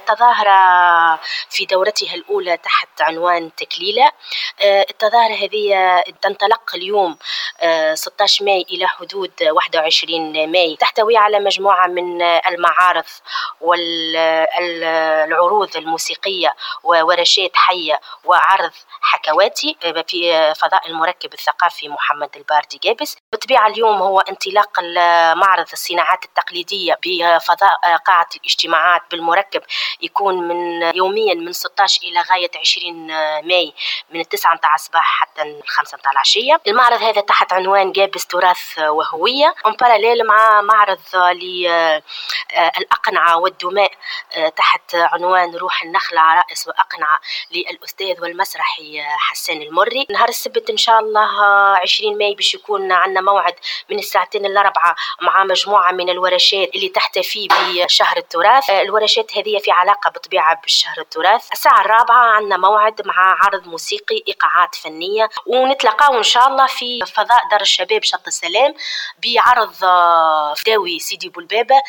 التظاهرة في دورتها الأولى تحت عنوان تكليلة. التظاهرة هذه تنطلق اليوم 16 ماي إلى حدود 21 ماي، تحتوي على مجموعة من المعارض والعروض الموسيقية وورشات حية وعرض حكواتي في فضاء المركب الثقافي محمد الباردي جابس. بالطبيعة اليوم هو انطلاق معرض الصناعات التقليدية بفضاء قاعة الاجتماعات بالمركب، يكون يوميا من 16 إلى غاية 20 ماي من 9 متاع الصباح حتى 5 متاع العشية. المعرض هذا تحت عنوان جابس تراث وهوية، ومباراليل مع معرض للأقنعة والدماء تحت عنوان روح النخلة عرائس وأقنعة للأستاذ والمسرحي حسان المري. نهار السبت إن شاء الله 20 ماي باش يكون عندنا موعد من 2 إلى 4 مع مجموعة من الورشات اللي تحتفي بشهر التراث. الورشات هذه في علاقة بطبيعة بالشهر التراث. الساعة 4 عندنا موعد مع عرض موسيقي إيقاعات فنية، ونتلقاو إن شاء الله في فضاء دار الشباب شط السلام بعرض فداوي سيدي بولبابة